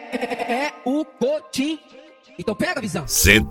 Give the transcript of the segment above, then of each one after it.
É o Cotim. Então pega a visão.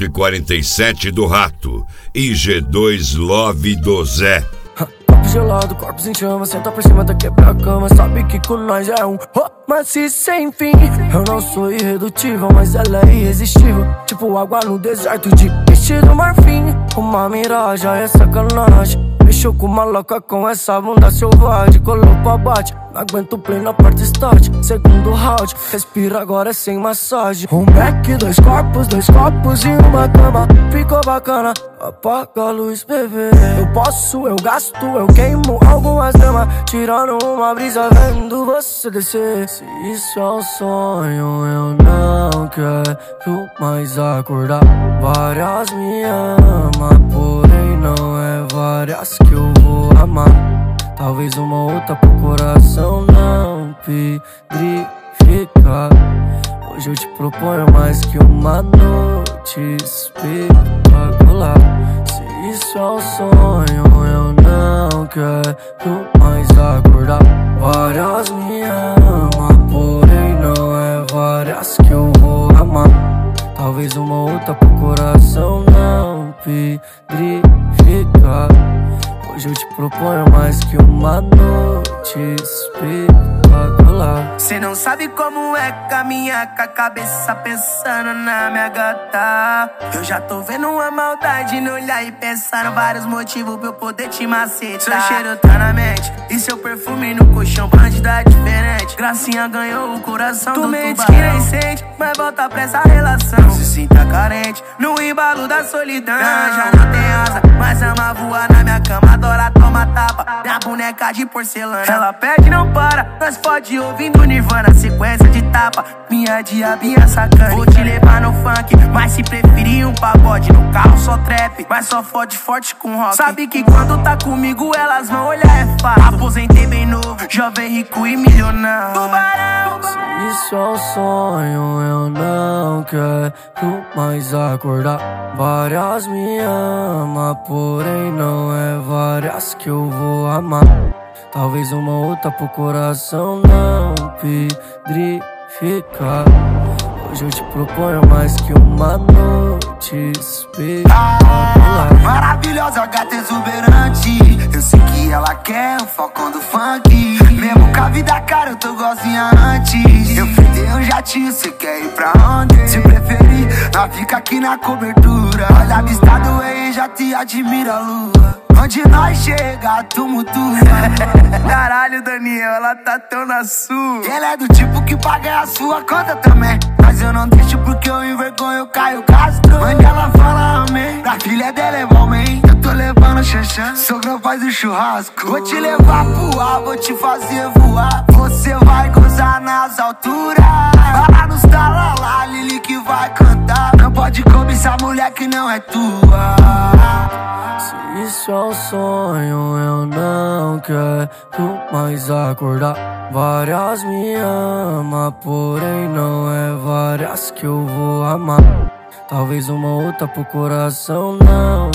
147 do Rato e G2 Love do Zé. Papo gelado, corpos em chama, senta por cima da quebra-cama. Sabe que com nós é um romance sem fim. Eu não sou irredutível, mas ela é irresistível. Tipo água no deserto de vestido marfim. Uma miragem, é sacanagem. Mexeu com uma louca com essa bunda selvagem. Colou pra bate, não aguento o play na parte start. Segundo round, respira agora é sem massagem. Um back, dois copos e uma cama. Ficou bacana, apaga a luz, bebê. Eu posso, eu gasto, eu queimo algumas damas. Tirando uma brisa, vendo você descer. Se isso é um sonho, eu não quero mais acordar. Várias me amam, porém não é várias que eu vou amar. Talvez uma outra pro coração não pedrificar. Hoje eu te proponho mais que uma noite espetacular. Se isso é um sonho, eu não quero mais acordar. Várias me amam, porém não é várias que eu vou amar. Talvez uma outra pro coração não pedrificar. Hoje eu te proponho mais que uma noite espetacular. Cê não sabe como é caminhar com a cabeça pensando na minha gata. Eu já tô vendo uma maldade no olhar e pensando vários motivos pra eu poder te macetar. Seu cheiro tá na mente e seu perfume no colchão, bandida diferente. Gracinha ganhou o coração do tubarão. Tu mente que nem sente, mas volta pra essa relação. Não se sinta carente no embalo da solidão. Já não tem asa, mas ama voar na minha cama. Adora tomar tapa, minha boneca de porcelana. Ela pede não para, nós fode ouvindo Nirvana. Sequência de tapa, minha diabinha sacana. Vou te levar no funk, mas se preferir um pagode. No carro só trap, mas só fode forte com rock. Sabe que quando tá comigo elas vão olhar é fato. Aposentei bem novo, jovem rico e milionário. Tubarão. Se isso é um sonho, eu não quero mais acordar. Várias me amam, porém não é várias que eu vou amar. Talvez uma outra pro coração não pedrificar. Hoje eu te proponho mais que uma noite espetacular. Maravilhosa, gata exuberante. Eu sei que ela quer o falcão do funk. Mesmo com a vida cara, eu tô igualzinha antes. Eu fritei um jatinho, cê quer ir pra onde? Se preferir, nós fica aqui na cobertura. Olha a vista do rei, já te admira a lua. Onde nós chega, tumultua. Caralho, Daniel, ela tá tão na sua. Ela é do tipo que paga a sua conta também. Mas eu não deixo porque eu envergonho Caio Castro. Mãe dela fala amém, pra filha dela é bom, man. Eu tô levando xanxã, sogra faz o churrasco. Vou te levar pro ar, vou te fazer voar. Você vai gozar nas alturas. Vai lá nos talalá, Lili que vai cantar. Não pode cobiçar mulher que não é tua. Se isso é um sonho, eu não quero mais acordar. Várias me amam, porém não é várias que eu vou amar. Talvez uma outra pro coração não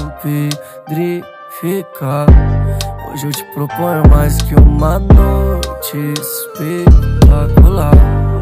pedrificar. Hoje eu te proponho mais que uma noite espetacular.